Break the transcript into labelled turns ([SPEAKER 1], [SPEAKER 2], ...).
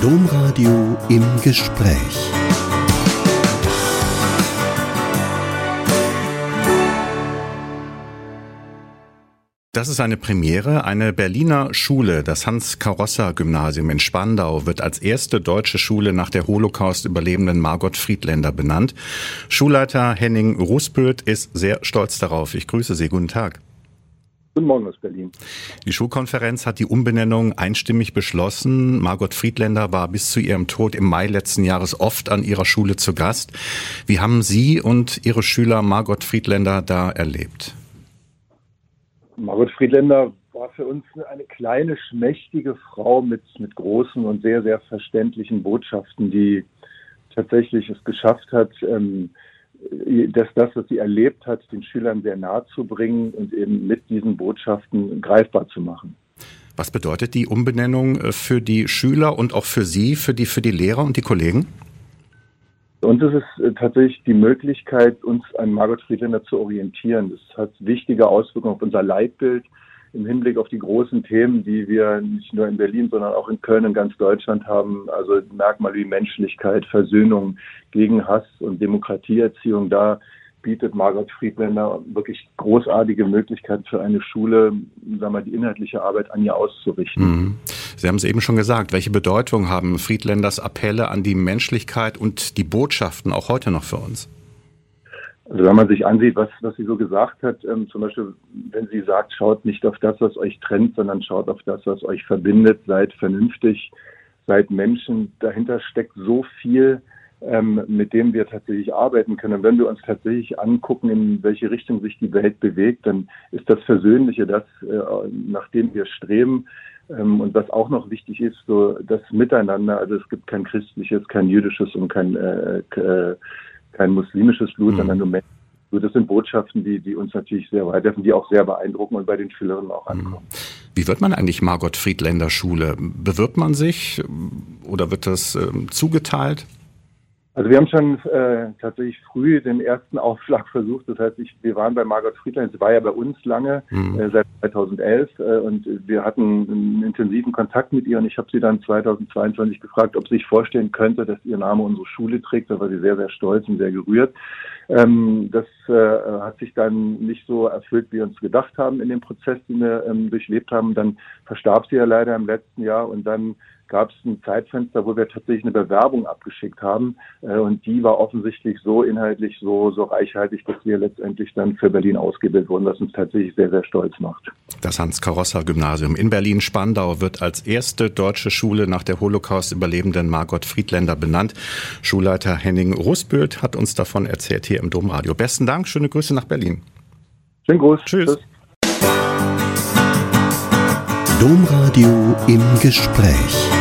[SPEAKER 1] Domradio im Gespräch. Das ist eine Premiere. Eine Berliner Schule, das Hans-Karossa-Gymnasium in Spandau, wird als erste deutsche Schule nach der Holocaust-Überlebenden Margot Friedländer benannt. Schulleiter Henning Rusböth ist sehr stolz darauf. Ich grüße Sie. Guten Tag.
[SPEAKER 2] Guten Morgen aus Berlin.
[SPEAKER 1] Die Schulkonferenz hat die Umbenennung einstimmig beschlossen. Margot Friedländer war bis zu ihrem Tod im Mai letzten Jahres oft an ihrer Schule zu Gast. Wie haben Sie und Ihre Schüler Margot Friedländer da erlebt?
[SPEAKER 2] Margot Friedländer war für uns eine kleine, schmächtige Frau mit großen und sehr, sehr verständlichen Botschaften, die tatsächlich es geschafft hat, dass das, was sie erlebt hat, den Schülern sehr nahe zu bringen und eben mit diesen Botschaften greifbar zu machen.
[SPEAKER 1] Was bedeutet die Umbenennung für die Schüler und auch für Sie, für die Lehrer und die Kollegen?
[SPEAKER 2] Und es ist tatsächlich die Möglichkeit, uns an Margot Friedländer zu orientieren. Das hat wichtige Auswirkungen auf unser Leitbild im Hinblick auf die großen Themen, die wir nicht nur in Berlin, sondern auch in Köln und ganz Deutschland haben. Also Merkmale wie Menschlichkeit, Versöhnung, gegen Hass und Demokratieerziehung. Da bietet Margot Friedländer wirklich großartige Möglichkeiten für eine Schule, sagen wir, die inhaltliche Arbeit an ihr auszurichten.
[SPEAKER 1] Sie haben es eben schon gesagt. Welche Bedeutung haben Friedländers Appelle an die Menschlichkeit und die Botschaften auch heute noch für uns?
[SPEAKER 2] Also wenn man sich ansieht, was sie so gesagt hat, zum Beispiel, wenn sie sagt, schaut nicht auf das, was euch trennt, sondern schaut auf das, was euch verbindet, seid vernünftig, seid Menschen. Dahinter steckt so viel, mit dem wir tatsächlich arbeiten können. Und wenn wir uns tatsächlich angucken, in welche Richtung sich die Welt bewegt, dann ist das Versöhnliche das, nach dem wir streben. Und was auch noch wichtig ist, so das Miteinander. Also es gibt kein christliches, kein jüdisches und kein muslimisches Blut, sondern nur Menschen. Das sind Botschaften, die uns natürlich sehr weiterhelfen, die auch sehr beeindrucken und bei den Schülerinnen auch ankommen.
[SPEAKER 1] Wie wird man eigentlich Margot Friedländer Schule? Bewirbt man sich oder wird das zugeteilt?
[SPEAKER 2] Also wir haben schon tatsächlich früh den ersten Aufschlag versucht. Das heißt, wir waren bei Margot Friedländer, sie war ja bei uns lange, seit 2011 und wir hatten einen intensiven Kontakt mit ihr und ich habe sie dann 2022 gefragt, ob sie sich vorstellen könnte, dass ihr Name unsere Schule trägt. Da war sie sehr, sehr stolz und sehr gerührt. Das hat sich dann nicht so erfüllt, wie wir uns gedacht haben in dem Prozess, den wir durchlebt haben. Dann verstarb sie ja leider im letzten Jahr und dann gab es ein Zeitfenster, wo wir tatsächlich eine Bewerbung abgeschickt haben und die war offensichtlich so inhaltlich so reichhaltig, dass wir letztendlich dann für Berlin ausgewählt wurden, was uns tatsächlich sehr, sehr stolz macht.
[SPEAKER 1] Das Hans-Karossa-Gymnasium in Berlin-Spandau wird als erste deutsche Schule nach der Holocaust-Überlebenden Margot Friedländer benannt. Schulleiter Henning Rusböth hat uns davon erzählt hier im Domradio. Besten Dank, schöne Grüße nach Berlin.
[SPEAKER 2] Schönen Gruß.
[SPEAKER 1] Tschüss.
[SPEAKER 2] Tschüss.
[SPEAKER 1] Domradio im Gespräch.